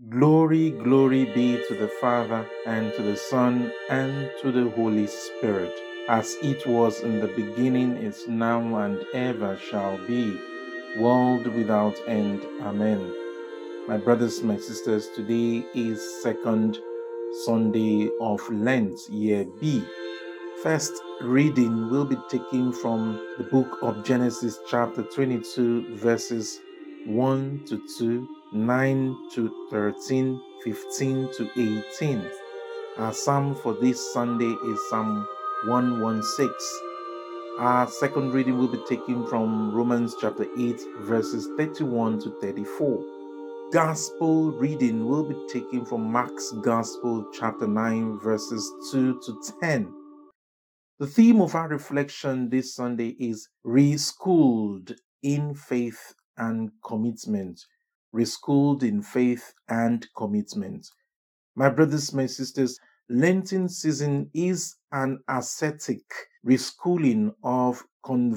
Glory, glory be to the Father, and to the Son, and to the Holy Spirit, as it was in the beginning, is now, and ever shall be, world without end. Amen. My brothers, my sisters, today is second Sunday of Lent, year B. First reading will be taken from the book of Genesis, chapter 22, verses 1 to 2, 9 to 13, 15 to 18. Our psalm for this Sunday is Psalm 116. Our second reading will be taken from Romans chapter 8, verses 31 to 34. Gospel reading will be taken from Mark's Gospel, chapter 9, verses 2 to 10. The theme of our reflection this Sunday is Reschooled in Faith and Commitment. Reschooled in Faith and Commitment. My brothers, my sisters, Lenten season is an ascetic reschooling of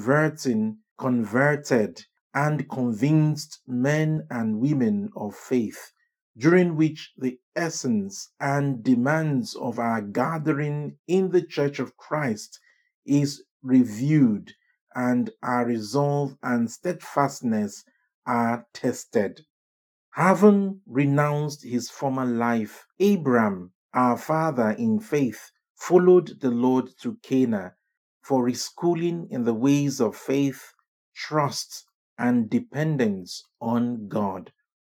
converted, and convinced men and women of faith, during which the essence and demands of our gathering in the Church of Christ is reviewed and our resolve and steadfastness are tested. Having renounced his former life, Abram, our father in faith, followed the Lord to Canaan for reschooling in the ways of faith, trust, and dependence on God.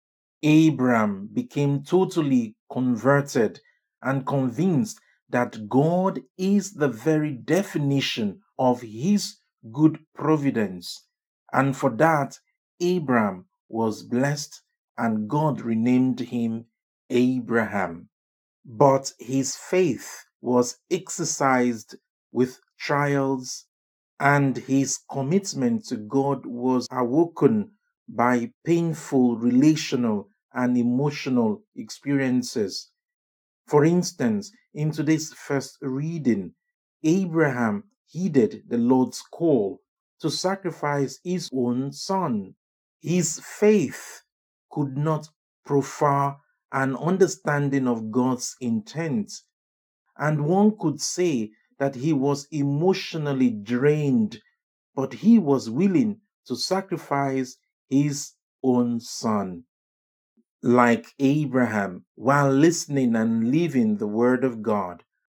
Abram became totally converted and convinced that God is the very definition of his good providence. And for that, Abram was blessed and God renamed him Abraham. But his faith was exercised with trials, and his commitment to God was awoken by painful relational and emotional experiences. For instance, in today's first reading, Abraham heeded the Lord's call to sacrifice his own son. His faith could not proffer an understanding of God's intent, and one could say that he was emotionally drained, but he was willing to sacrifice his own son. Like Abraham, while listening and living the word of God,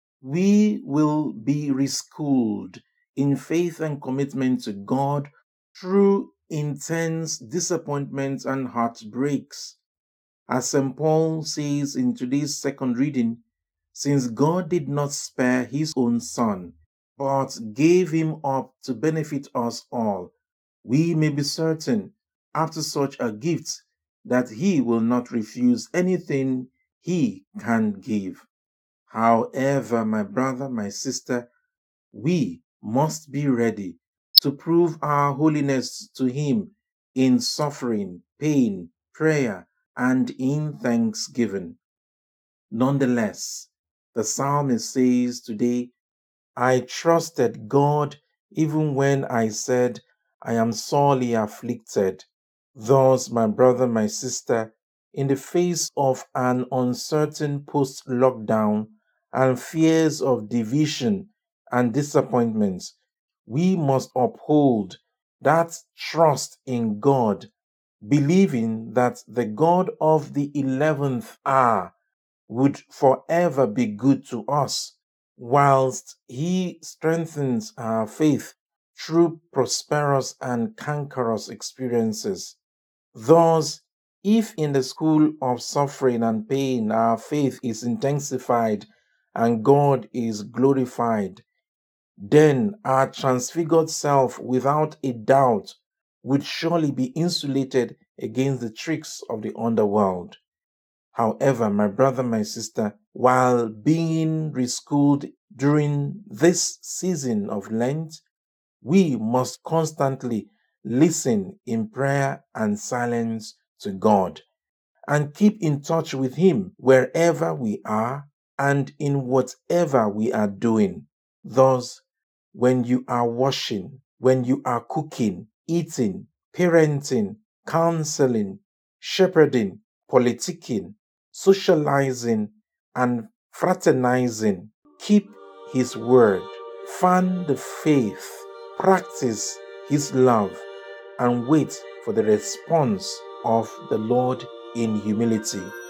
we will be reschooled in faith and commitment to God through intense disappointments and heartbreaks. As St. Paul says in today's second reading, since God did not spare his own son, but gave him up to benefit us all, we may be certain, after such a gift, that he will not refuse anything he can give. However, my brother, my sister, we must be ready to prove our holiness to him in suffering, pain, prayer, and in thanksgiving. Nonetheless, the psalmist says today, I trusted God even when I said, I am sorely afflicted. Thus, my brother, my sister, in the face of an uncertain post lockdown and fears of division and disappointments, we must uphold that trust in God, believing that the God of the 11th hour would forever be good to us, whilst He strengthens our faith through prosperous and cankerous experiences. Thus, if in the school of suffering and pain our faith is intensified and God is glorified, then our transfigured self, without a doubt, would surely be insulated against the tricks of the underworld. However, my brother, my sister, while being reschooled during this season of Lent, we must constantly listen in prayer and silence to God and keep in touch with Him wherever we are and in whatever we are doing. Thus, when you are washing, when you are cooking, eating, parenting, counseling, shepherding, politicking, socializing, and fraternizing. Keep His word, fan the faith, practice His love, and wait for the response of the Lord in humility.